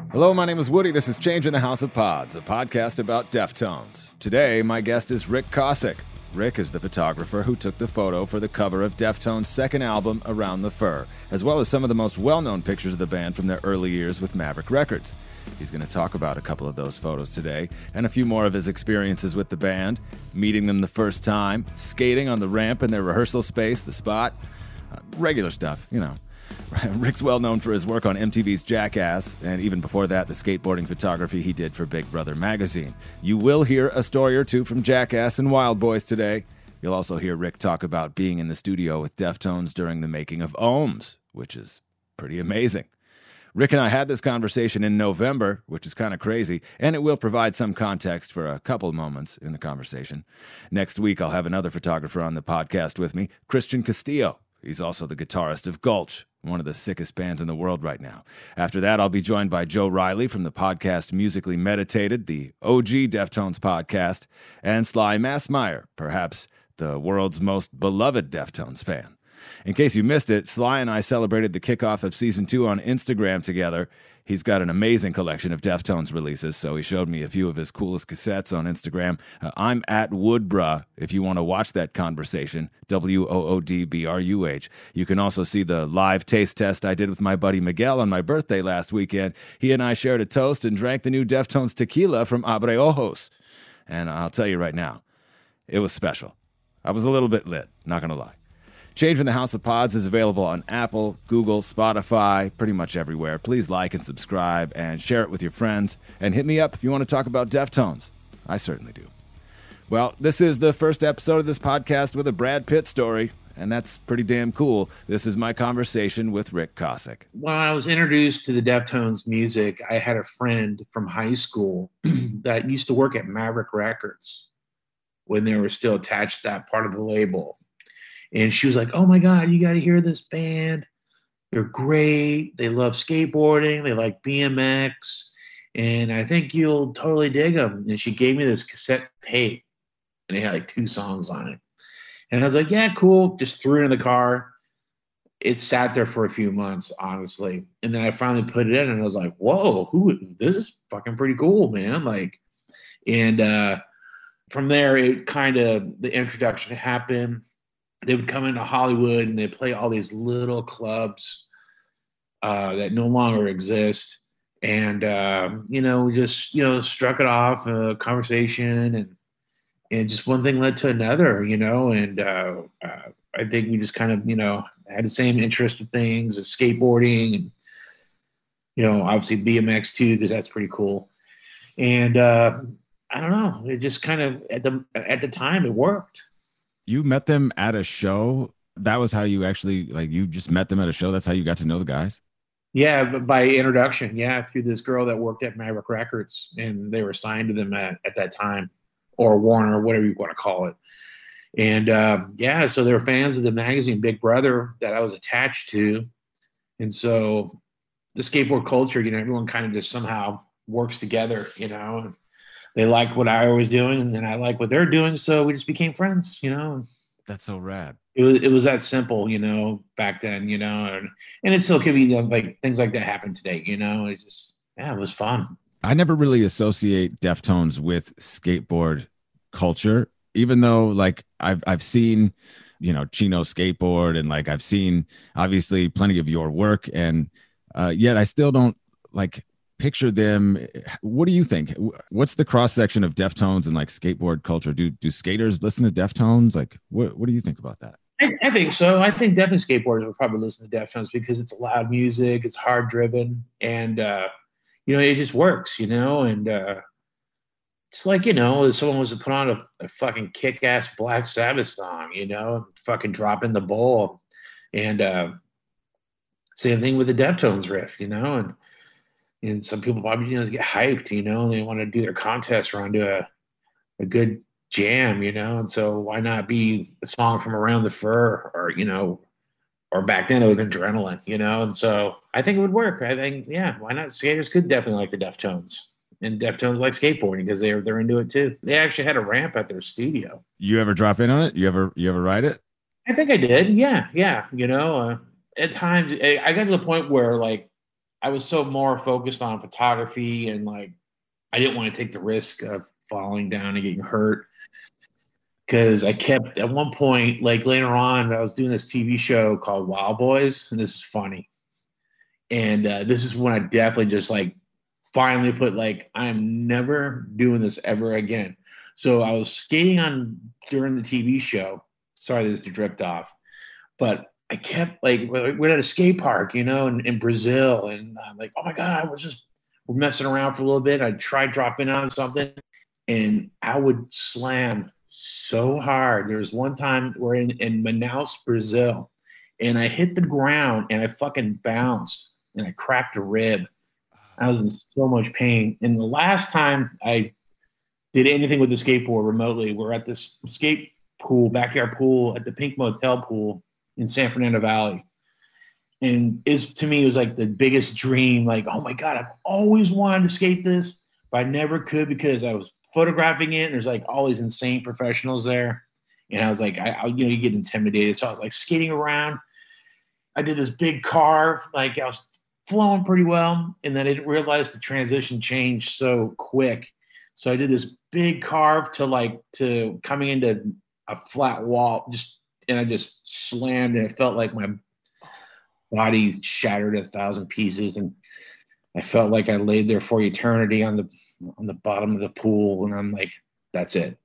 Hello, my name is Woody. This is Change in the House of Pods, a podcast about Deftones. Today, my guest is Rick Kosick. Rick is the photographer who took the photo for the cover of Deftones' second album, Around the Fur, as well as some of the most well-known pictures of the band from their early years with Maverick Records. He's going to talk about a couple of those photos today, and a few more of his experiences with the band, meeting them the first time, skating on the ramp in their rehearsal space, the spot, regular stuff, you know. Rick's well known for his work on MTV's Jackass, and even before that, the skateboarding photography he did for Big Brother magazine. You will hear a story or two from Jackass and Wild Boys today. You'll also hear Rick talk about being in the studio with Deftones during the making of Ohms, which is pretty amazing. Rick and I had this conversation in November, which is kind of crazy, and it will provide some context for a couple moments in the conversation. Next week, I'll have another photographer on the podcast with me, Christian Castillo. He's also the guitarist of Gulch, one of the sickest bands in the world right now. After that, I'll be joined by Joe Riley from the podcast Musically Meditated, the OG Deftones podcast, and Sly Massmeyer, perhaps the world's most beloved Deftones fan. In case you missed it, Sly and I celebrated the kickoff of Season 2 on Instagram together. He's got an amazing collection of Deftones releases, so he showed me a few of his coolest cassettes on Instagram. I'm at Woodbruh if you want to watch that conversation, WOODBRUH. You can also see the live taste test I did with my buddy Miguel on my birthday last weekend. He and I shared a toast and drank the new Deftones tequila from Abre Ojos. And I'll tell you right now, it was special. I was a little bit lit, not going to lie. Change in the House of Pods is available on Apple, Google, Spotify, pretty much everywhere. Please like and subscribe and share it with your friends. And hit me up if you want to talk about Deftones. I certainly do. Well, this is the first episode of this podcast with a Brad Pitt story, and that's pretty damn cool. This is my conversation with Rick Kosick. When I was introduced to the Deftones music, I had a friend from high school that used to work at Maverick Records when they were still attached to that part of the label. And she was like, oh my God, you got to hear this band. They're great. They love skateboarding. They like BMX. And I think you'll totally dig them. And she gave me this cassette tape, and it had like 2 songs on it. And I was like, yeah, cool. Just threw it in the car. It sat there for a few months, honestly. And then I finally put it in, and I was like, whoa, this is fucking pretty cool, man. And from there, the introduction happened. They would come into Hollywood and they play all these little clubs that no longer exist. And, we just, struck it off, a conversation, and just one thing led to another, and I think we just kind of, had the same interest in things, skateboarding and, obviously BMX too, because that's pretty cool. And I don't know, it just kind of, at the time it worked. You met them at a show? That was how you actually, you just met them at a show? That's how you got to know the guys? Yeah, but by introduction. Yeah, through this girl that worked at Maverick Records, and they were signed to them at that time, or Warner, whatever you want to call it. And so they were fans of the magazine Big Brother that I was attached to. And so the skateboard culture, everyone kind of just somehow works together, and they like what I was doing, and then I like what they're doing. So we just became friends, That's so rad. It was that simple, back then, and it still could be like things like that happen today, it's just, it was fun. I never really associate Deftones with skateboard culture, even though I've seen, Chino skateboard, and I've seen obviously plenty of your work, and yet I still don't picture them. What do you think? What's the cross section of Deftones and skateboard culture? Do skaters listen to Deftones? What do you think about that? I think so. I think definitely skateboarders would probably listen to Deftones because it's loud music, it's hard driven, and it just works, and it's if someone was to put on a fucking kick-ass Black Sabbath song, fucking drop in the bowl, and same thing with the Deftones riff, and some people probably get hyped, and they want to do their contest run to a good jam, and so why not be a song from Around the Fur, or back then it would have been Adrenaline, and so I think it would work. I think, why not? Skaters could definitely like the Deftones, and Deftones like skateboarding because they're into it too. They actually had a ramp at their studio. You ever drop in on it? You ever ride it? I think I did. Yeah. At times I got to the point where I was so more focused on photography and like I didn't want to take the risk of falling down and getting hurt because I kept at one point, like later on, I was doing this TV show called Wild Boys, and this is funny. And this is when I definitely just like finally put like I am never doing this ever again. So I was skating on during the TV show. Sorry, this to drift off, but I kept like we're at a skate park, you know, in Brazil, and I'm like, oh my god, we're messing around for a little bit. I tried dropping on something, and I would slam so hard. There was one time we're in Manaus, Brazil, and I hit the ground and I fucking bounced and I cracked a rib. I was in so much pain. And the last time I did anything with the skateboard remotely, we're at this skate pool, backyard pool at the Pink Motel pool in San Fernando Valley. And is to me, it was like the biggest dream. Like, oh my God, I've always wanted to skate this, but I never could because I was photographing it. And there's like all these insane professionals there. And I was like, you know, you get intimidated. So I was like skating around. I did this big carve, like I was flowing pretty well. And then I didn't realize the transition changed so quick. So I did this big carve to coming into a flat wall, and I just slammed and it felt like my body shattered 1,000 pieces. And I felt like I laid there for eternity on the bottom of the pool. And I'm like, that's it.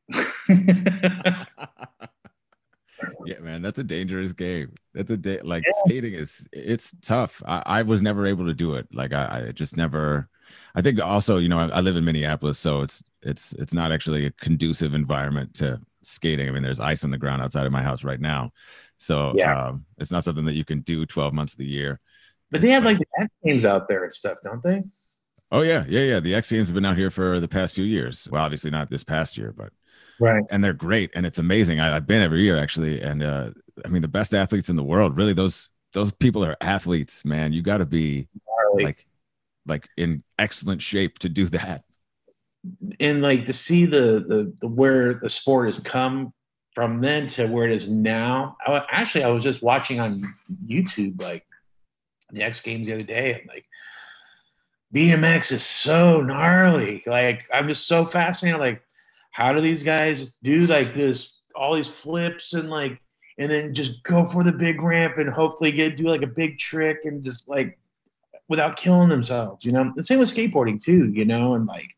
Yeah, man, that's a dangerous game. That's like skating it's tough. I was never able to do it. Like I just never. I think also, you know, I live in Minneapolis, so it's not actually a conducive environment to skating. I mean, there's ice on the ground outside of my house right now, so Yeah. it's not something that you can do 12 months of the year. But they have like the X Games out there and stuff, don't they? Oh yeah, yeah, yeah. The X Games have been out here for the past few years. Well, obviously not this past year, but Right. and they're great and it's amazing. I've been every year actually, and I mean the best athletes in the world. Really, those people are athletes, man. You got to be Gnarly. like in excellent shape to do that. And like to see the where the sport has come from then to where it is now. I was just watching on YouTube like the X Games the other day, and like BMX is so gnarly. Like I'm just so fascinated. Like, how do these guys do like this, all these flips and like, and then just go for the big ramp and hopefully do like a big trick and just like without killing themselves, you know? The same with skateboarding too, you know? And like,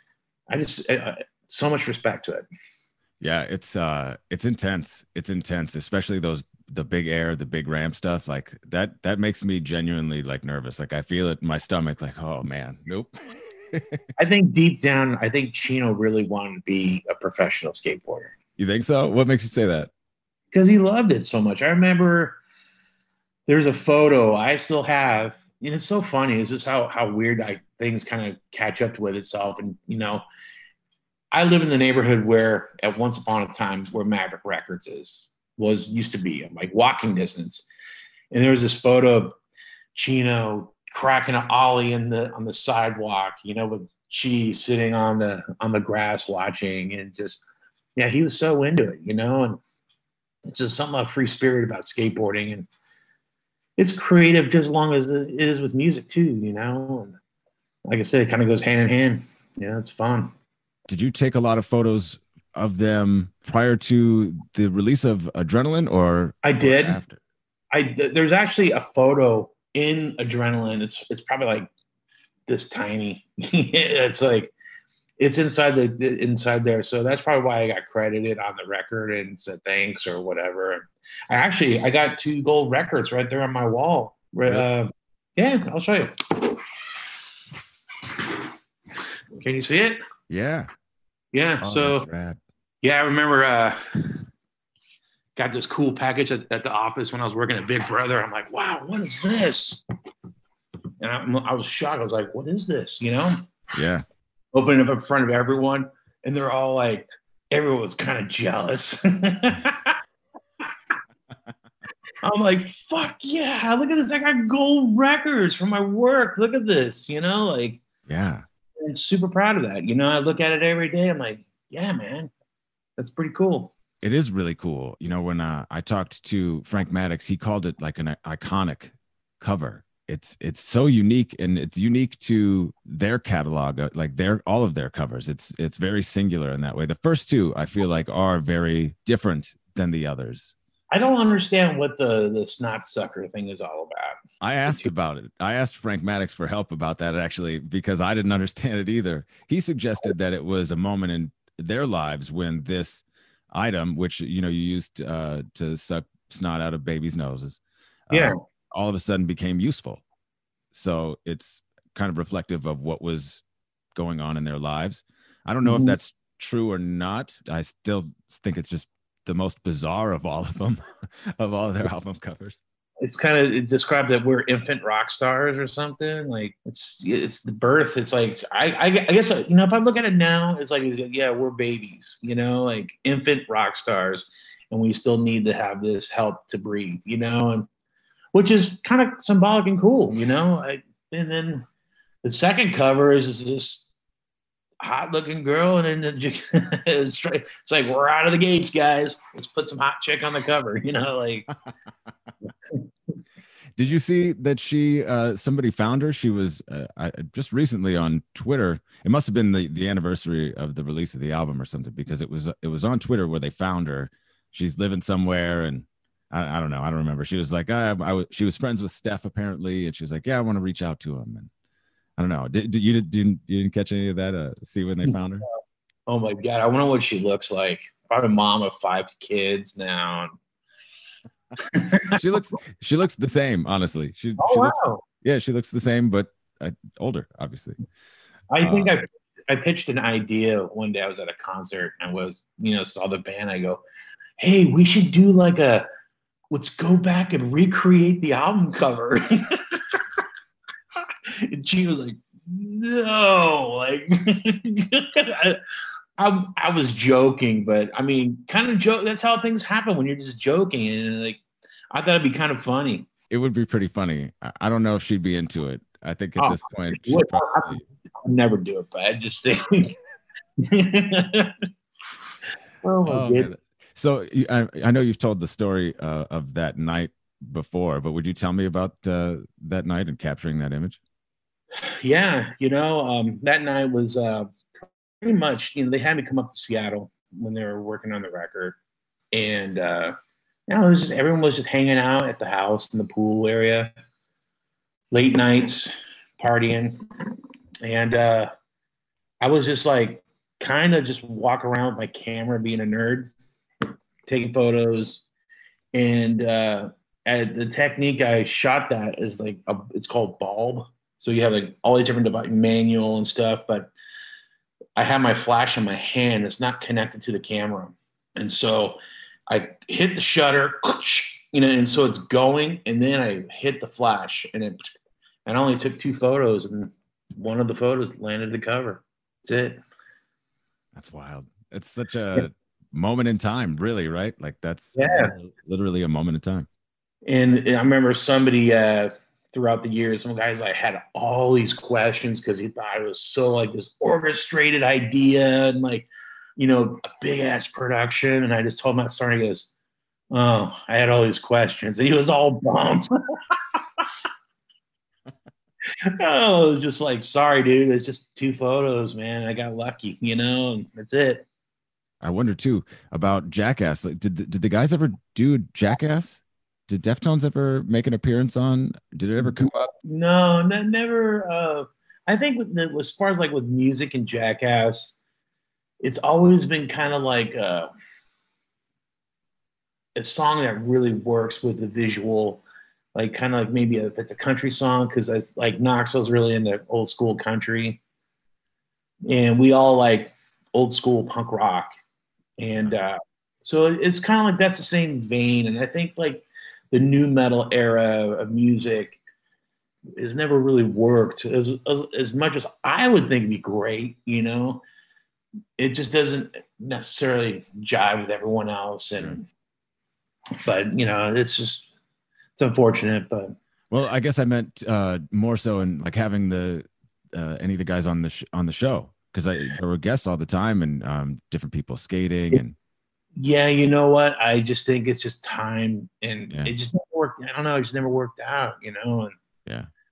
so much respect to it. Yeah, it's intense. It's intense, especially the big air, the big ramp stuff. Like that makes me genuinely like nervous. Like I feel it in my stomach, like, oh man, nope. I think deep down, I think Chino really wanted to be a professional skateboarder. You think so? What makes you say that? Because he loved it so much. I remember there's a photo I still have, and it's so funny. It's just how weird things kind of catch up with itself. And you know, I live in the neighborhood where at once upon a time where Maverick Records used to be like walking distance. And there was this photo of Chino cracking an ollie on the sidewalk, you know, with Chi sitting on the grass watching, and just yeah, he was so into it, you know, and it's just something about free spirit about skateboarding, and it's creative just as long as it is with music too, you know. And like I said, it kind of goes hand in hand. Yeah, it's fun. Did you take a lot of photos of them prior to the release of Adrenaline or I did. After? There's actually a photo in Adrenaline. It's probably like this tiny. It's like it's inside inside there. So that's probably why I got credited on the record and said thanks or whatever. I got 2 gold records right there on my wall. Really? Yeah, I'll show you. Can you see it? Yeah. Yeah. Oh, so yeah, I remember got this cool package at the office when I was working at Big Brother. I'm like, wow, what is this? And I was shocked. I was like, what is this? You know? Yeah. Opening up in front of everyone, and they're all like, everyone was kind of jealous. I'm like, fuck yeah, look at this. I got gold records for my work. Look at this, you know, like, yeah. I'm super proud of that. You know, I look at it every day. I'm like, yeah, man, that's pretty cool. It is really cool. You know, when I talked to Frank Maddox, he called it like an iconic cover. it's so unique, and it's unique to their catalog, like their all of their covers. It's very singular in that way. The first two I feel like are very different than the others. I don't understand what the snot sucker thing is all about. I asked about it. I asked Frank Maddox for help about that actually, because I didn't understand it either. He suggested that it was a moment in their lives when this item, which you used to suck snot out of babies' noses, Yeah. all of a sudden became useful. So it's kind of reflective of what was going on in their lives. I don't know if that's true or not. I still think it's just the most bizarre of all of them, of all of their album covers. It's kind of described that we're infant rock stars or something. Like it's the birth. It's like I guess if I look at it now, it's like, yeah, we're babies, like infant rock stars, and we still need to have this help to breathe, and which is kind of symbolic and cool, and then the second cover is this hot looking girl, and then it's like, we're out of the gates, guys. Let's put some hot chick on the cover, like. Did you see that somebody found her? She was just recently on Twitter. It must have been the anniversary of the release of the album or something, because it was on Twitter where they found her. She's living somewhere, and I don't know. I don't remember. She was like, she was friends with Steph apparently, and she was like, yeah, I want to reach out to him. And I don't know. You didn't catch any of that? See when they found her? Oh my God, I wonder what she looks like. Probably a mom of 5 kids now. she looks the same, honestly. She looks the same, but older, obviously. I think I pitched an idea one day. I was at a concert and saw the band. I go, hey, we should do let's go back and recreate the album cover. And she was like, no, I was joking, but I mean, kind of joke. That's how things happen when you're just joking, and I thought it'd be kind of funny. It would be pretty funny. I don't know if she'd be into it. I think at this point, she'd probably... I'll never do it, but I just think. Oh my God! So I know you've told the story of that night before, but would you tell me about that night and capturing that image? Yeah, that night was. Pretty much, they had me come up to Seattle when they were working on the record, and everyone was just hanging out at the house in the pool area, late nights, partying, and I was just kind of just walk around with my camera, being a nerd, taking photos, and at the technique I shot that is it's called bulb. So you have all these different manual and stuff, but I have my flash in my hand. It's not connected to the camera. And so I hit the shutter, and so it's going, and then I hit the flash, and I only took 2 photos, and one of the photos landed the cover. That's it. That's wild. It's such a moment in time, really, right? That's literally a moment in time. And I remember somebody throughout the years, some guys had all these questions because he thought it was so this orchestrated idea and a big ass production. And I just told him that story. And he goes, oh, I had all these questions, and he was all bummed. Oh, it was just sorry, dude. It's just 2 photos, man. I got lucky, and that's it. I wonder too about Jackass. Did the guys ever do Jackass? Did Deftones ever make an appearance on? Did it ever come up? No, never. I think as far as with music and Jackass, it's always been kind of a song that really works with the visual, kind of maybe if it's a country song, because it's Knoxville's really into old school country, and we all old school punk rock, and so it's kind of that's the same vein. And I think the new metal era of music has never really worked as much as I would think it'd be great. It just doesn't necessarily jive with everyone else, but it's unfortunate. But well, I guess I meant more so in having any of the guys on the show, because there were guests all the time, and different people skating and. Yeah, you know what? I just think it's just time, and it just never worked. I don't know. It just never worked out, And yeah,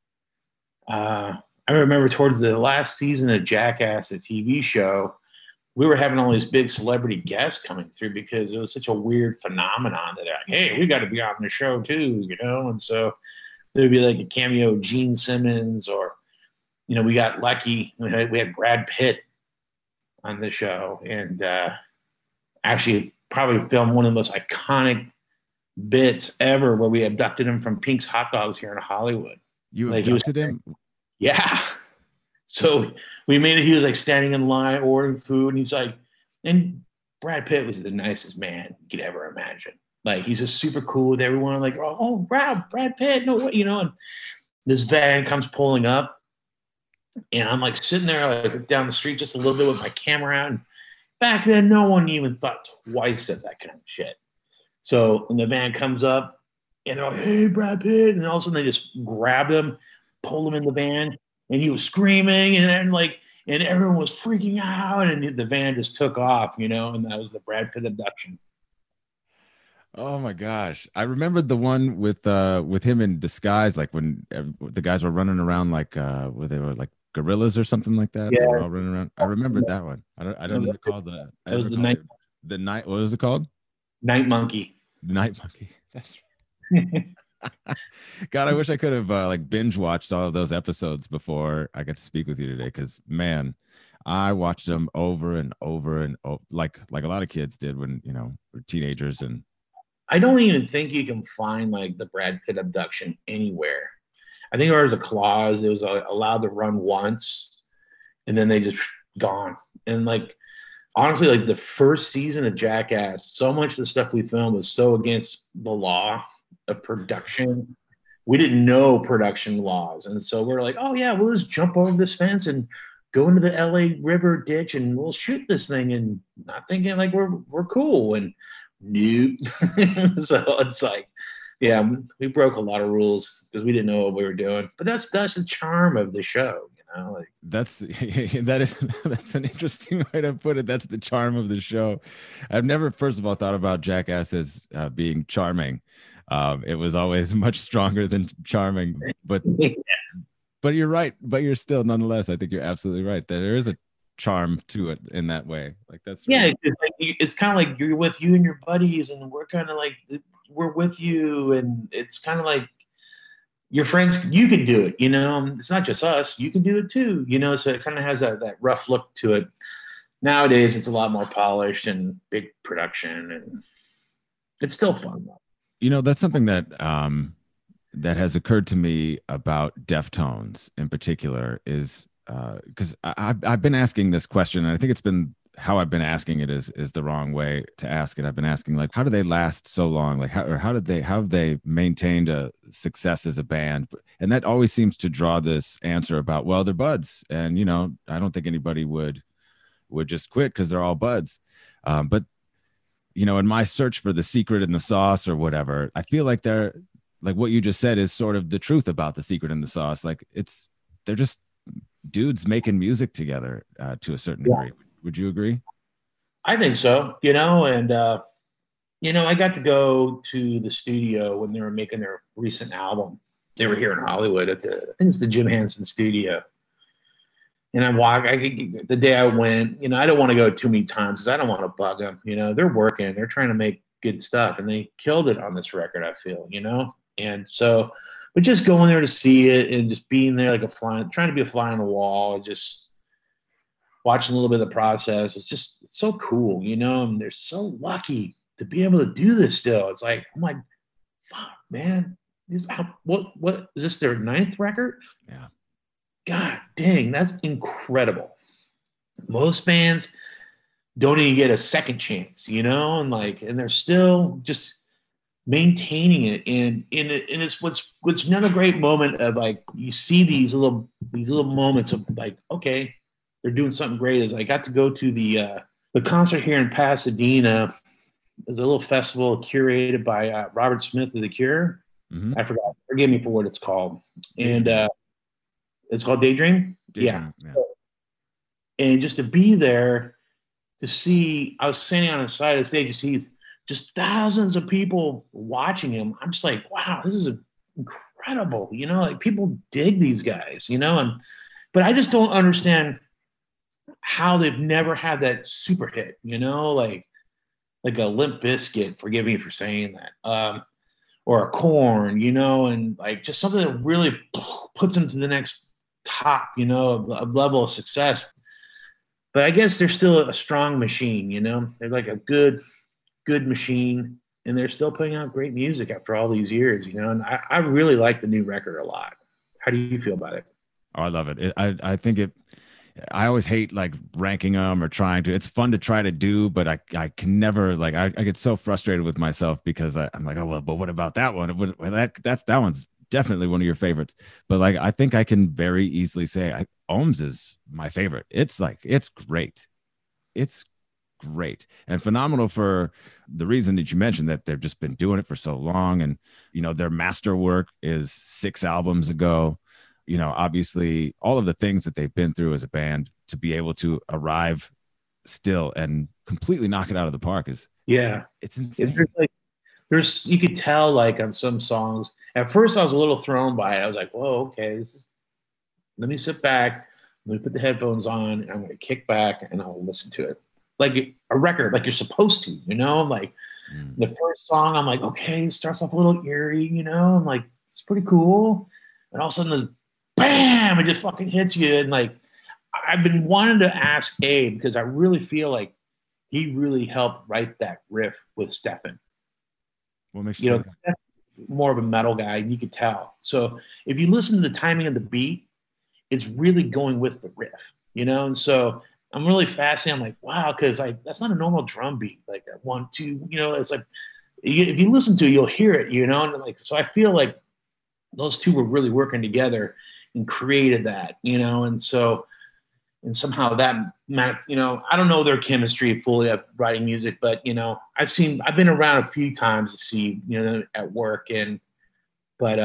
I remember towards the last season of Jackass, the TV show, we were having all these big celebrity guests coming through because it was such a weird phenomenon that they're like, hey, we got to be on the show too, you know? And so there'd be like a cameo of Gene Simmons, or, you know, we got lucky. We had Brad Pitt on the show, and actually probably filmed one of the most iconic bits ever where we abducted him from Pink's Hot Dogs here in Hollywood. You Like abducted him? yeah. So we made it. He was like standing in line ordering food, and he's like, and Brad Pitt was the nicest man you could ever imagine. Like he's just super cool with everyone. Like, oh, Brad Pitt, no way, you know. And this van comes pulling up, and I'm like sitting there like down the street just a little bit with my camera out. And back then, no one even thought twice of that kind of shit. So when the van comes up, and they're like, "Hey, Brad Pitt," and all of a sudden they just grabbed him, pulled him in the van, and he was screaming, and then like, and everyone was freaking out, and the van just took off, you know, and that was the Brad Pitt abduction. Oh my gosh. I remembered the one with him in disguise, like when the guys were running around like where they were like gorillas or something like that. They were Yeah, all running around. I remembered that one. I don't recall the I that didn't was the recall the night, what was it called? night monkey. The Night Monkey. That's God, I wish I could have like binge watched all of those episodes before I got to speak with you today. Because man, I watched them over and over and over, like a lot of kids did when were teenagers. And I don't even think you can find like the Brad Pitt abduction anywhere. I think there was a clause. It was allowed to run once, and then they just gone. And like honestly, like the first season of Jackass, so much of the stuff we filmed was so against the law of production. We didn't know production laws, and so we're like, oh yeah, we'll just jump over this fence and go into the LA River ditch, and we'll shoot this thing, and not thinking like we're cool. And nope. So it's like, yeah, we broke a lot of rules because we didn't know what we were doing. But that's the charm of the show, you know. Like that's that's an interesting way to put it. That's the charm of the show. I've never, first of all, thought about Jackass as being charming. It was always much stronger than charming, but you're right. But you're still, nonetheless, I think you're absolutely right. There is a charm to it in that way. Like that's yeah, really, it's kind of like you're with you and your buddies, and we're kind of like we're with you, and it's kind of like your friends. You can do it, you know. It's not just us. You can do it too, you know. So it kind of has that rough look to it. Nowadays, it's a lot more polished and big production, and it's still fun though. that's something that has occurred to me about Deftones in particular is because I've been asking this question, and I think it's been how I've been asking it is the wrong way to ask it. I've been asking like, how do they last so long? Like, how have they maintained a success as a band? And that always seems to draw this answer about, well, they're buds, and I don't think anybody would just quit because they're all buds. But in my search for the secret in the sauce or whatever, I feel like they're like what you just said is sort of the truth about the secret in the sauce. Like they're just dudes making music together to a certain degree. Would you agree? I think so, you know, and I got to go to the studio when they were making their recent album. They were here in Hollywood at I think it's the Jim Henson studio. And the day I went, I don't want to go too many times because I don't want to bug them. They're working, they're trying to make good stuff, and they killed it on this record, I feel, And so, but just going there to see it and just being there like trying to be a fly on the wall, and just watching a little bit of the process, it's so cool, and they're so lucky to be able to do this still. It's like, I'm like, fuck, man, what is this, their 9th record? Yeah. God dang, that's incredible. Most bands don't even get a second chance, and they're still just maintaining it. And it's what's another great moment of like, you see these little moments of like, okay, they're doing something great. Is I got to go to the concert here in Pasadena. There's a little festival curated by Robert Smith of The Cure. Mm-hmm. I forgot. Forgive me for what it's called. Daydream. And it's called Daydream. Yeah. And just to be there, to see, I was standing on the side of the stage, to see just thousands of people watching him. I'm just like, wow, this is incredible. incredible. You know, like people dig these guys, you know, and but I just don't understand how they've never had that super hit, you know, like a Limp Bizkit, forgive me for saying that, or a Corn, you know, and like just something that really puts them to the next top, you know, of level of success. But I guess they're still a strong machine, you know. They're like a good machine, and they're still putting out great music after all these years, you know. And I really like the new record a lot. How do you feel about it? Oh, I love it. I think it. I always hate like ranking them or trying to. It's fun to try to do, but I can never like. I get so frustrated with myself because I'm like, oh well, but what about that one? Well, that one's definitely one of your favorites. But like, I think I can very easily say Ohms is my favorite. It's like it's great. It's great and phenomenal for the reason that you mentioned, that they've just been doing it for so long, and you know their masterwork is 6 albums ago. You know, obviously all of the things that they've been through as a band to be able to arrive still and completely knock it out of the park is, Yeah, it's insane. there's you could tell like on some songs. At first, I was a little thrown by it. I was like, "Whoa, okay, this is." Let me sit back. Let me put the headphones on, and I'm going to kick back and I'll listen to it like a record, like you're supposed to, you know. Like Mm. the first song, I'm like, okay, it starts off a little eerie, you know. I'm like, it's pretty cool, and all of a sudden, the bam, it just fucking hits you, and like I've been wanting to ask Abe because I really feel like he really helped write that riff with Stefan. What makes You you say know, that? Stefan's more of a metal guy, and you could tell. So if you listen to the timing of the beat, it's really going with the riff, you know? And so I'm really fascinated. I'm like, wow, because like that's not a normal drum beat, like a 1, 2, you know, it's like if you listen to it, you'll hear it, you know, and like so I feel like those two were really working together and created that, you know, and so and somehow that you know, I don't know their chemistry fully of writing music, but you know, I've been around a few times to see, you know, at work and but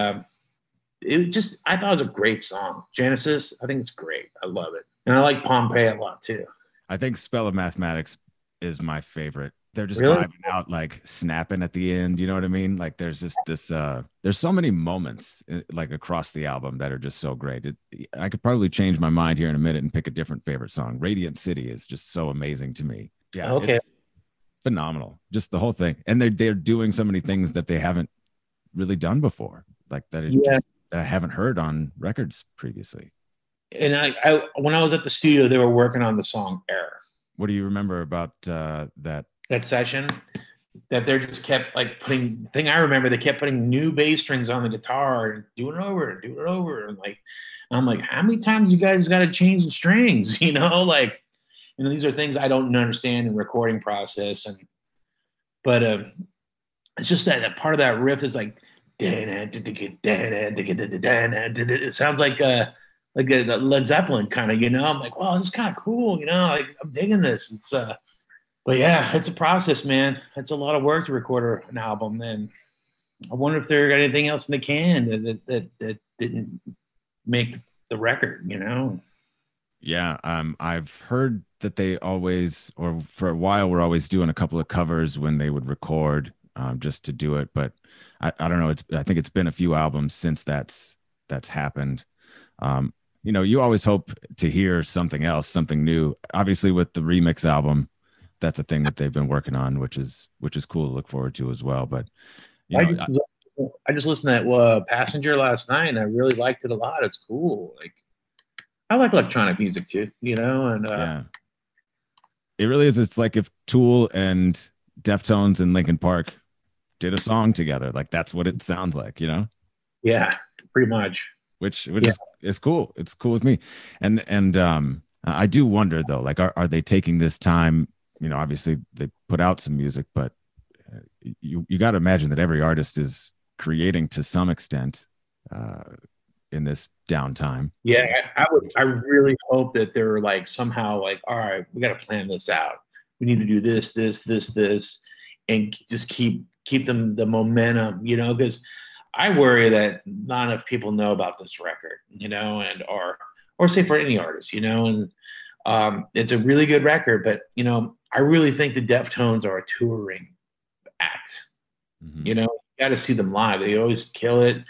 it just I thought it was a great song. Genesis, I think it's great. I love it. And I like Pompeii a lot too. I think Spell of Mathematics is my favorite. They're just Really? vibing out, like snapping at the end. You know what I mean? Like there's just this, there's so many moments like across the album that are just so great. I could probably change my mind here in a minute and pick a different favorite song. Radiant City is just so amazing to me. Yeah, Okay. it's phenomenal. Just the whole thing. And they're doing so many things that they haven't really done before, like that it Yeah. just that I haven't heard on records previously. And I when I was at the studio, they were working on the song Error. What do you remember about that? That session that they just kept like putting thing I remember they kept putting new bass strings on the guitar and do it over. And like I'm like, how many times you guys gotta change the strings? You know, like you know, these are things I don't understand in recording process. And but it's just that part of that riff is like it sounds like a Led Zeppelin kind of, you know. I'm like, wow, this is kind of cool, you know. Like I'm digging this. It's but yeah, it's a process, man. It's a lot of work to record an album. And I wonder if there got anything else in the can that didn't make the record, you know. Yeah, I've heard that they always, or for a while, were always doing a couple of covers when they would record, just to do it. But I don't know. I think it's been a few albums since that's happened. Um, you know, you always hope to hear something else, something new. Obviously, with the remix album, that's a thing that they've been working on, which is cool to look forward to as well. But you I know, just I just listened to that Passenger last night, and I really liked it a lot. It's cool. Like I like electronic music too, you know. And yeah, it really is. It's like if Tool and Deftones and Linkin Park did a song together. Like that's what it sounds like, you know, yeah, pretty much. which Yeah, is cool. It's cool with me. And I do wonder though, like are they taking this time? You know, obviously they put out some music, but you got to imagine that every artist is creating to some extent uh, in this downtime. yeah. I really hope that they're like somehow like, all right, we got to plan this out. We need to do this, and just keep them the momentum, you know, because I worry that not enough people know about this record, you know, and or say for any artist, you know, and it's a really good record, but you know, I really think the Deftones are a touring act. Mm-hmm. You know, you got to see them live. They always kill it.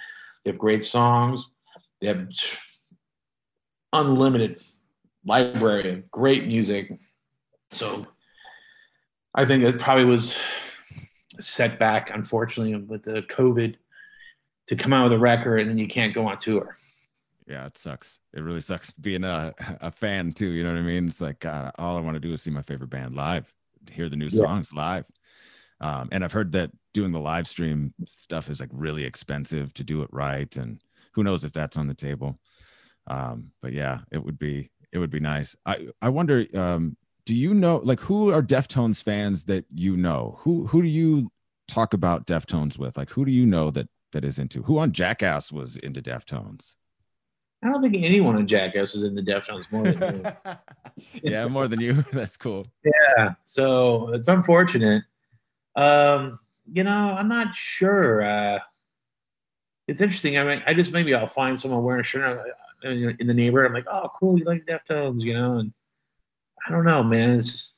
They have great songs. They have unlimited library of great music. So I think it probably was a setback, unfortunately, with the COVID to come out with a record and then you can't go on tour. Yeah, it sucks. It really sucks being a fan too. You know what I mean? It's like, God, all I want to do is see my favorite band live, hear the new songs live. And I've heard that doing the live stream stuff is like really expensive to do it right. And who knows if that's on the table. But yeah, it would be nice. I wonder, do you know, like, who are Deftones fans that you know? Who do you talk about Deftones with? Like, who do you know that is into? Who on Jackass was into Deftones? I don't think anyone on Jackass is in the Deftones more than me. Yeah, more than you. That's cool. Yeah, so it's unfortunate. I'm not sure. It's interesting. I mean, maybe I'll find someone wearing a shirt in the neighborhood. I'm like, oh, cool, you like Deftones, and I don't know, man.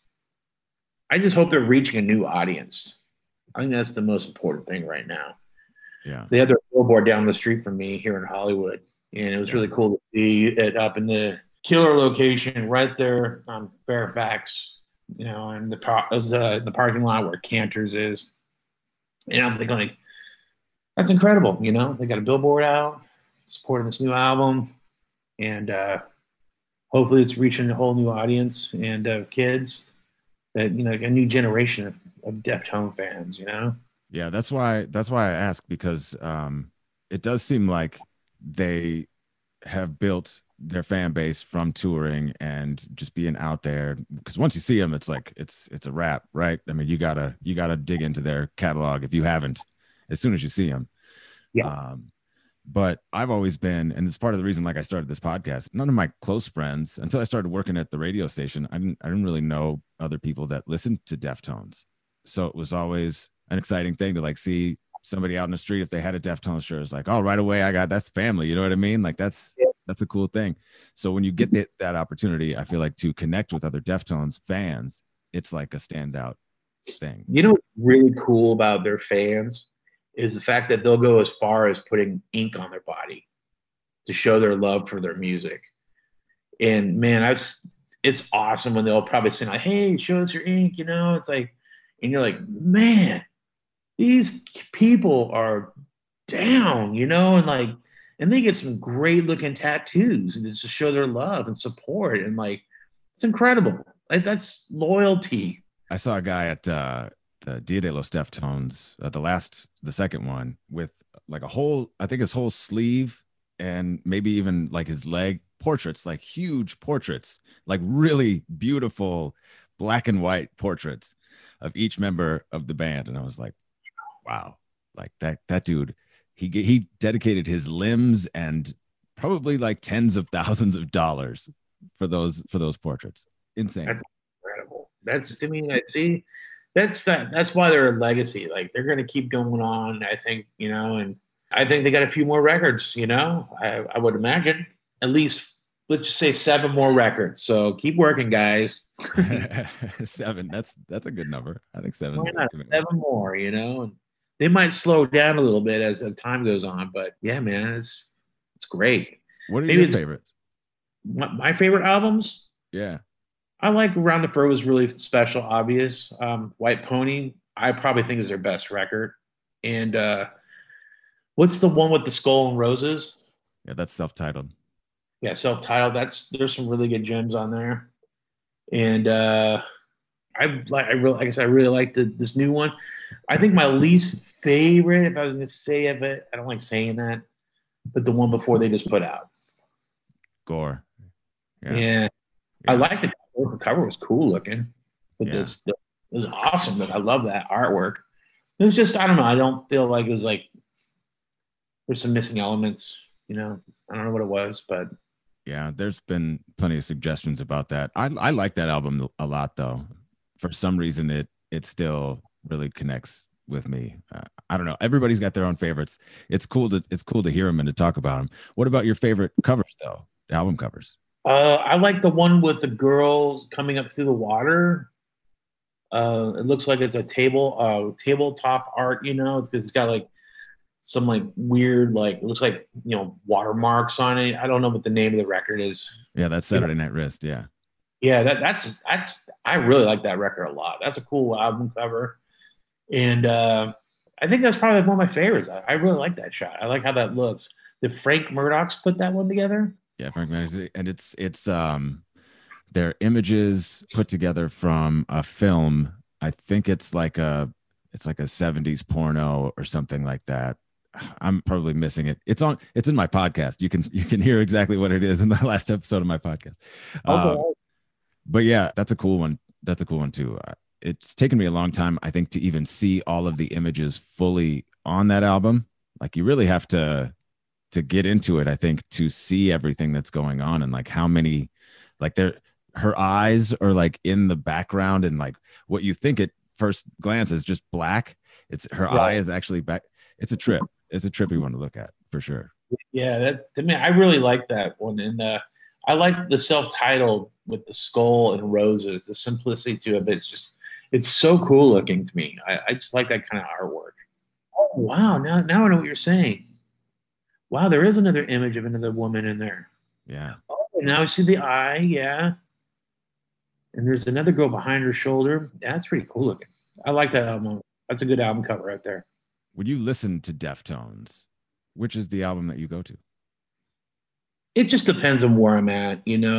I just hope they're reaching a new audience. I think that's the most important thing right now. Yeah. They had their billboard down the street from me here in Hollywood, and it was really cool to see it up in the killer location right there on Fairfax, and the parking lot where Cantor's is. And I'm thinking, like, that's incredible. They got a billboard out supporting this new album, and hopefully it's reaching a whole new audience and kids that, a new generation of Deftone fans, Yeah, that's why I ask, because it does seem like they have built their fan base from touring and just being out there, because once you see them, it's like it's a wrap, right? I mean, you gotta dig into their catalog if you haven't, as soon as you see them. Yeah. But I've always been, and it's part of the reason, like, I started this podcast, none of my close friends, until I started working at the radio station, I didn't really know other people that listened to Deftones. So it was always an exciting thing to, like, see somebody out in the street, if they had a Deftones shirt, it's like, oh, right away, that's family. You know what I mean? Like, that's a cool thing. So when you get that opportunity, I feel like, to connect with other Deftones fans, it's like a standout thing. What's really cool about their fans is the fact that they'll go as far as putting ink on their body to show their love for their music. And man, it's awesome when they'll probably sing like, hey, show us your ink, it's like, and you're like, man, these people are down, and they get some great looking tattoos and just to show their love and support. And like, it's incredible. Like, that's loyalty. I saw a guy at the Dia de los Deftones, the second one, with like I think his whole sleeve and maybe even like his leg portraits, like huge portraits, like really beautiful black and white portraits of each member of the band. And I was like, wow, like that dude, he dedicated his limbs and probably like tens of thousands of dollars for those portraits. Insane. That's incredible. That's why they're a legacy. Like, they're going to keep going on, I think, and I think they got a few more records, I would imagine at least, let's just say 7 more records. So keep working, guys. 7. That's a good number. I think 7. 7 more, and they might slow down a little bit as time goes on, but yeah, man, it's great. What are your favorites? My favorite albums? Yeah. I like Around the Fur was really special, obvious. White Pony, I probably think, is their best record. And what's the one with the skull and roses? Yeah, that's self-titled. Yeah, self-titled. There's some really good gems on there. And I really like this new one. I think my least favorite, if I was going to say it, but I don't like saying that, but the one before they just put out. Gore. Yeah. I like the cover. The cover was cool looking. But it was awesome. I love that artwork. It was just, I don't know. I don't feel like it was like, there's some missing elements, I don't know what it was, but. Yeah, there's been plenty of suggestions about that. I like that album a lot, though. For some reason, it still really connects with me. I don't know. Everybody's got their own favorites. It's cool to hear them and to talk about them. What about your favorite covers, though? Album covers? I like the one with the girls coming up through the water. It looks like it's a tabletop art, it's because it's got like some like weird, like it looks like, watermarks on it. I don't know what the name of the record is. Yeah, that's You know, Saturday Night Wrist. Yeah. yeah, that's I really like that record a lot. That's a cool album cover, and I think that's probably like one of my favorites. I really like that shot. I like how that looks. Did Frank Murdoch's put that one together? Yeah, Frank Magazine. And it's they're images put together from a film. I think it's like a 70s porno or something like that. I'm probably missing it. It's in my podcast. You can hear exactly what it is in the last episode of my podcast. Okay. But yeah, that's a cool one. That's a cool one too. It's taken me a long time, I think, to even see all of the images fully on that album. Like you really have to get into it, I think, to see everything that's going on and like how many, like her eyes are like in the background and like what you think at first glance is just black. It's her eye Right. is actually back. It's a trip. It's a trippy one to look at for sure. Yeah, that's to me. I really like that one, and I like the self-titled with the skull and roses. The simplicity to it, it's so cool looking to me. I just like that kind of artwork. Oh wow! Now I know what you're saying. Wow, there is another image of another woman in there. Yeah. Oh, now I see the eye. Yeah, and there's another girl behind her shoulder. Yeah, that's pretty cool looking. I like that album. That's a good album cover right there. Would you listen to Deftones? Which is the album that you go to? It just depends on where I'm at.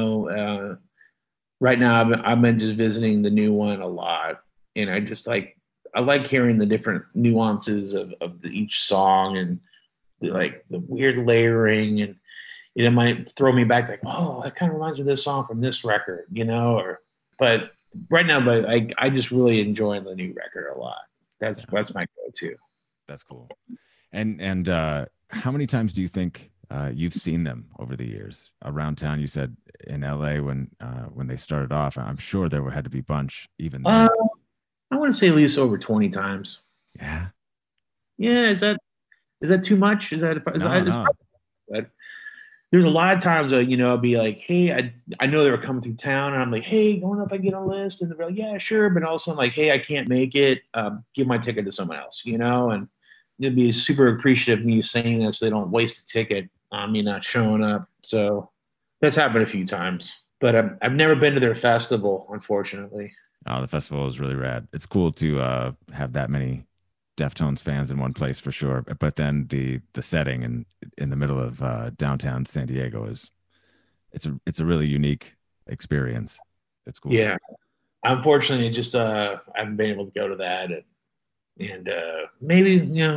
Right now I've been just visiting the new one a lot, and I like hearing the different nuances of each song and the weird layering, and it might throw me back to like, oh, that kind of reminds me of this song from this record, or but right now, but I just really enjoy the new record a lot. Yeah, That's my go-to. that's cool. And how many times do you think you've seen them over the years around town? You said in LA when they started off. I'm sure there had to be a bunch even Uh, then. I want to say at least over 20 times. Yeah. Yeah, is that too much? No, It's no. probably, there's a lot of times I'll be like, hey, I know they were coming through town, and I'm like, hey, I don't know if I get on a list, and they're like, yeah, sure, but also I'm like, hey, I can't make it. Give my ticket to someone else, and they'd be super appreciative of me saying that, so they don't waste a ticket on me not showing up. So that's happened a few times, but I've never been to their festival, unfortunately. Oh, the festival is really rad. It's cool to have that many Deftones fans in one place for sure. But then the setting and in the middle of downtown San Diego is it's a really unique experience. It's cool. Yeah, unfortunately, just I haven't been able to go to that, and maybe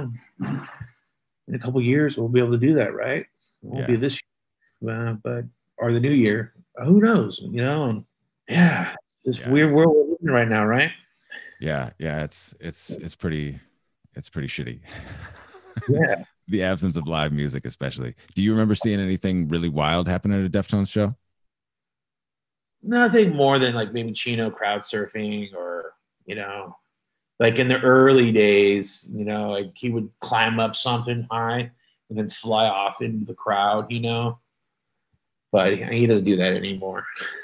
in a couple years we'll be able to do that, right? It won't be Yeah. this year, but or the new year. Who knows? And yeah, this Yeah. weird world we're living right now, right? Yeah. Yeah. It's pretty shitty. Yeah, The absence of live music, especially. Do you remember seeing anything really wild happen at a Deftones show? nothing more than like maybe Chino crowd surfing, or you know, like in the early days, like he would climb up something high and then fly off into the crowd, but he doesn't do that anymore.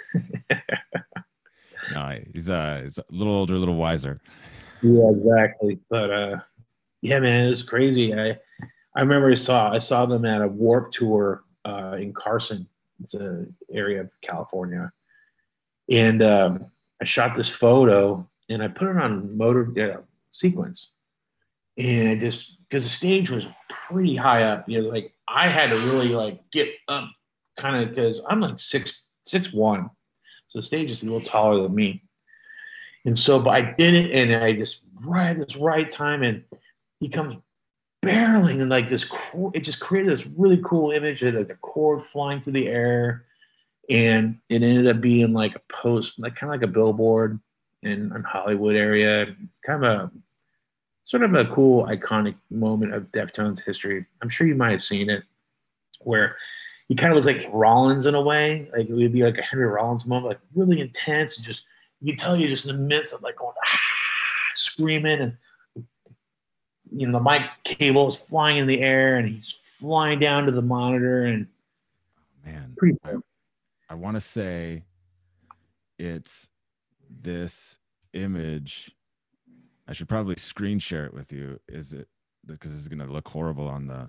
No, he's a little older, a little wiser. Yeah, exactly. But yeah, man, it was crazy. I remember I saw them at a Warp Tour in Carson. It's an area of California, and I shot this photo and I put it on motor sequence, and I just because the stage was pretty high up, like I had to really like get up, kind of because I'm like 6'1", so the stage is a little taller than me, and so but I did it, and I just right at this right time, and he comes barreling and like this it just created this really cool image of like the cord flying through the air, and it ended up being like a post, like kind of like a billboard in Hollywood area. It's kind of a sort of a cool iconic moment of Deftones history. I'm sure you might have seen it, where he kind of looks like Rollins in a way, like it would be like a Henry Rollins moment, like really intense, and just you can tell you just in the midst of like going screaming, and the mic cable is flying in the air, and he's flying down to the monitor, and Man, pretty I want to say it's this image. I should probably screen share it with you. Is it because this is gonna look horrible on the.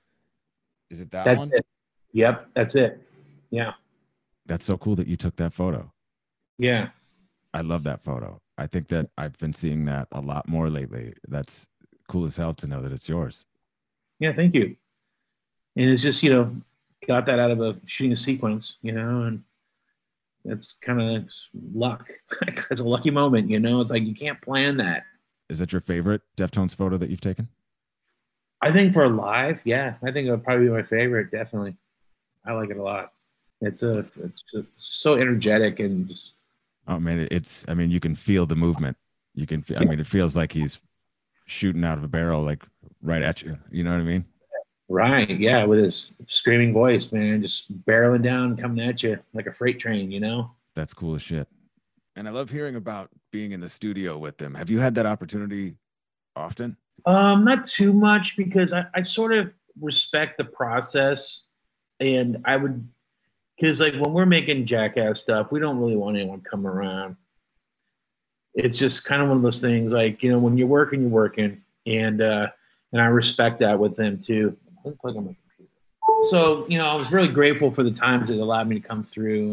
Is it that That's one? it. Yep, that's it. Yeah. That's so cool that you took that photo. Yeah. I love that photo. I think that I've been seeing that a lot more lately. That's cool as hell to know that it's yours. Yeah, thank you. And it's just, got that out of a shooting a sequence, and that's kind of luck. It's a lucky moment, It's like you can't plan that. Is that your favorite Deftones photo that you've taken? I think for live, yeah, I think it would probably be my favorite. Definitely, I like it a lot. It's just so energetic and just, Oh man, I mean, you can feel the movement. You can feel, I mean, it feels like he's shooting out of a barrel, like right at you. You know what I mean? right, yeah, with his screaming voice, man, just barreling down, coming at you like a freight train. That's cool as shit. And I love hearing about being in the studio with them. Have you had that opportunity often? Not too much because I sort of respect the process, and I would because like when we're making Jackass stuff, we don't really want anyone coming around. It's just kind of one of those things like when you're working, you're working, and I respect that with them too. Plug on my computer. So I was really grateful for the times that allowed me to come through,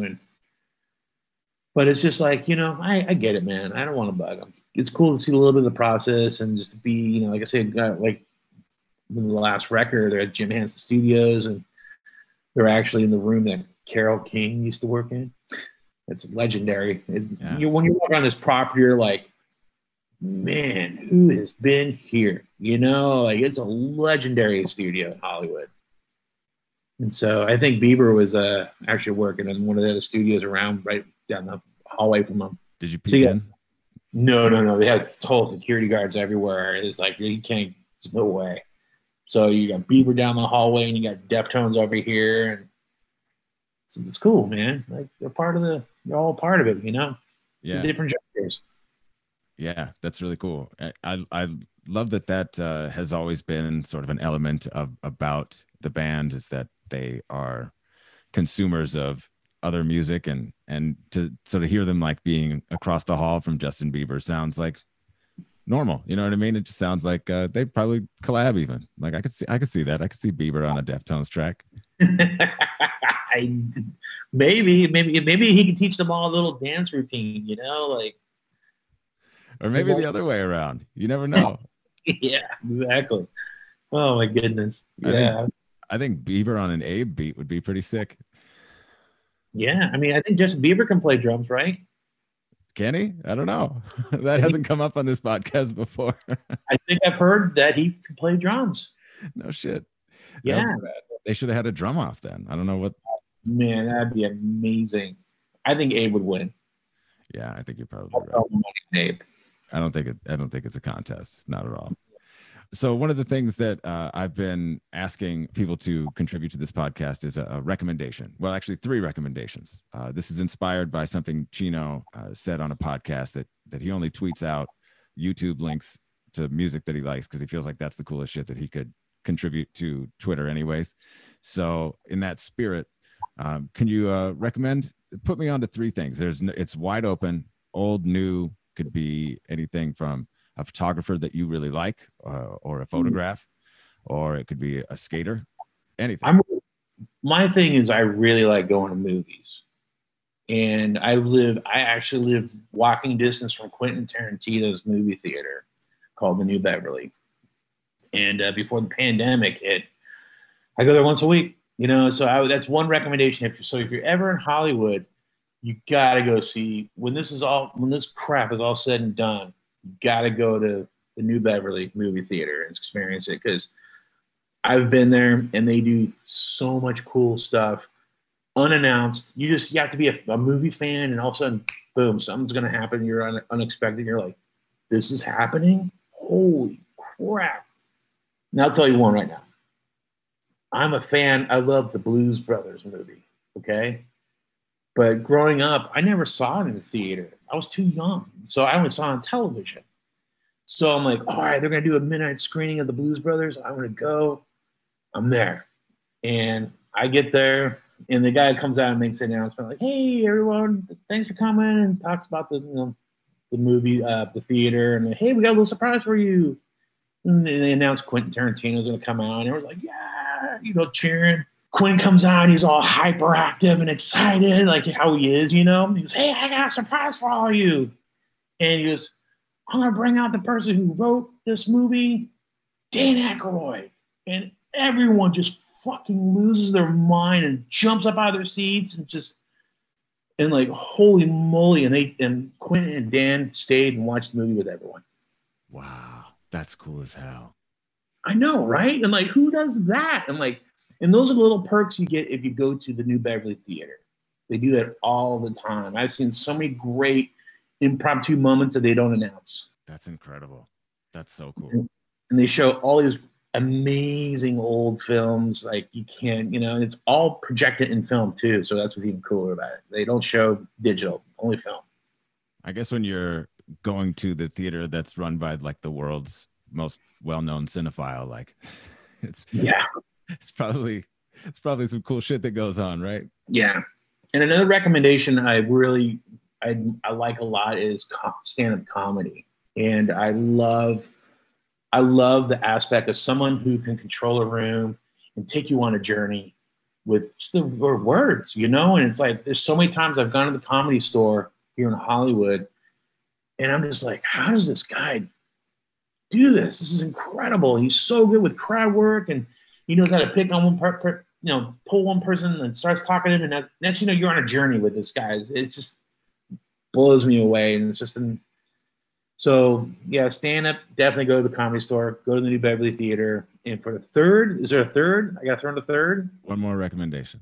but it's just like I get it, man. I don't want to bug them. It's cool to see a little bit of the process and just to be like I said, like in the last record, they're at Jim Henson Studios, and they're actually in the room that Carole King used to work in. It's legendary. When you walk around this property, you're like, man, who has been here? Like it's a legendary studio in Hollywood. And so I think Bieber was actually working in one of the other studios around right down the hallway from them. Did you peek in? No. They have total security guards everywhere. It's like you can't. There's no way. So you got Bieber down the hallway, and you got Deftones over here, and it's cool, man. Like they're all part of it, Yeah. It's different genres. Yeah, that's really cool. I love that has always been sort of an element about the band, is that they are consumers of other music, and to sort of hear them like being across the hall from Justin Bieber sounds like normal. You know what I mean? It just sounds like they probably collab even. Like I could see that. I could see Bieber on a Deftones track. Maybe he can teach them all a little dance routine, like. Or maybe the other way around. You never know. Yeah, exactly. Oh my goodness. Yeah. I think Bieber on an Abe beat would be pretty sick. Yeah, I mean, I think Justin Bieber can play drums, right? Can he? I don't know. That hasn't come up on this podcast before. I think I've heard that he can play drums. No shit. Yeah. They should have had a drum off then. I don't know what. Man, that'd be amazing. I think Abe would win. Yeah, I think you're probably right. Abe. I don't think it's a contest. Not at all. So one of the things that I've been asking people to contribute to this podcast is a recommendation. Well, actually, 3 recommendations. This is inspired by something Chino said on a podcast that he only tweets out YouTube links to music that he likes because he feels like that's the coolest shit that he could contribute to Twitter anyways. So in that spirit, can you recommend, put me on to 3 things. It's wide open, old, new, could be anything from a photographer that you really like, or a photograph, or it could be a skater, anything. My thing is I really like going to movies, and I actually live walking distance from Quentin Tarantino's movie theater called the New Beverly. And before the pandemic hit, I go there once a week, so that's one recommendation. If you're ever in Hollywood, you got to go see when this crap is all said and done. You got to go to the New Beverly movie theater and experience it, because I've been there and they do so much cool stuff unannounced. You have to be a movie fan, and all of a sudden, boom, something's going to happen. You're unexpected. You're like, this is happening? Holy crap. Now I'll tell you one right now. I'm a fan. I love the Blues Brothers movie. Okay. But growing up, I never saw it in the theater. I was too young. So I only saw it on television. So I'm like, all right, they're going to do a midnight screening of the Blues Brothers. I'm going to go. I'm there. And I get there, and the guy comes out and makes an announcement like, hey, everyone, thanks for coming, and talks about the movie, the theater. And hey, we got a little surprise for you. And they announced Quentin Tarantino's going to come out, and everyone's like, yeah, cheering. Quentin comes out, he's all hyperactive and excited, like how he is, He goes, hey, I got a surprise for all of you. And he goes, I'm going to bring out the person who wrote this movie, Dan Aykroyd. And everyone just fucking loses their mind and jumps up out of their seats and like, holy moly. And Quentin and Dan stayed and watched the movie with everyone. Wow. That's cool as hell. I know, right? And like, who does that? And those are the little perks you get if you go to the New Beverly Theater. They do that all the time. I've seen so many great impromptu moments that they don't announce. That's incredible. That's so cool. And they show all these amazing old films. Like you can't, and it's all projected in film too. So that's what's even cooler about it. They don't show digital, only film. I guess when you're going to the theater that's run by like the world's most well-known cinephile, like it's probably some cool shit that goes on, right? Yeah. And another recommendation I like a lot is stand-up comedy. And I love the aspect of someone who can control a room and take you on a journey with just the words, and it's like, there's so many times I've gone to the Comedy Store here in Hollywood, and I'm just like, how does this guy do this? This is incredible. He's so good with crowd work, and he knows how to pick on one part, pull one person and starts talking to him, and next you're on a journey with this guy. It just blows me away, and it's just so yeah, stand up. Definitely go to the Comedy Store. Go to the New Beverly Theater. And for the third, is there a third? I got to throw in a third. One more recommendation.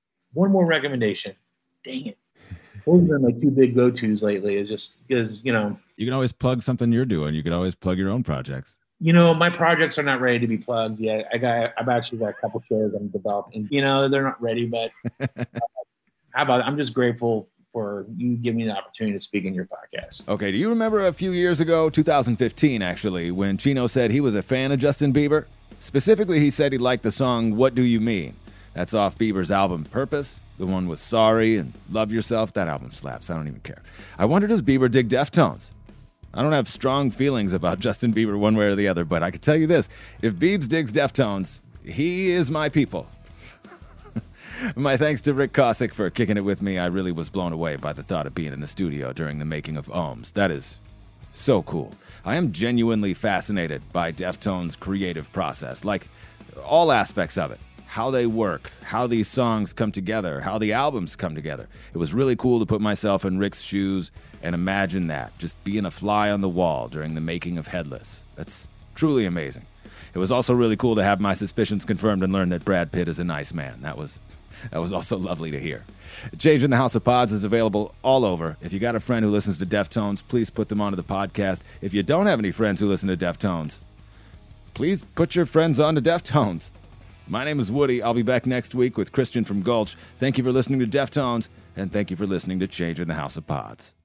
Dang it. Those have been my two big go-tos lately. Is just because you can always plug something you're doing. You could always plug your own projects. My projects are not ready to be plugged yet. I've actually got a couple shows I'm developing. They're not ready, but how about it? I'm just grateful for you giving me the opportunity to speak in your podcast. Okay, do you remember a few years ago, 2015 actually, when Chino said he was a fan of Justin Bieber? Specifically, he said he liked the song What Do You Mean? That's off Bieber's album Purpose, the one with Sorry and Love Yourself. That album slaps, I don't even care. I wonder, does Bieber dig Deftones? I don't have strong feelings about Justin Bieber one way or the other, but I can tell you this, if Biebs digs Deftones, he is my people. My thanks to Rick Kosick for kicking it with me. I really was blown away by the thought of being in the studio during the making of Ohms. That is so cool. I am genuinely fascinated by Deftones' creative process, like all aspects of it. How they work, how these songs come together, how the albums come together. It was really cool to put myself in Rick's shoes and imagine that, just being a fly on the wall during the making of Headless. That's truly amazing. It was also really cool to have my suspicions confirmed and learn that Brad Pitt is a nice man. That was also lovely to hear. Change in the House of Pods is available all over. If you got a friend who listens to Deftones, please put them onto the podcast. If you don't have any friends who listen to Deftones, please put your friends onto Deftones. My name is Woody. I'll be back next week with Christian from Gulch. Thank you for listening to Deftones, and thank you for listening to Change in the House of Pods.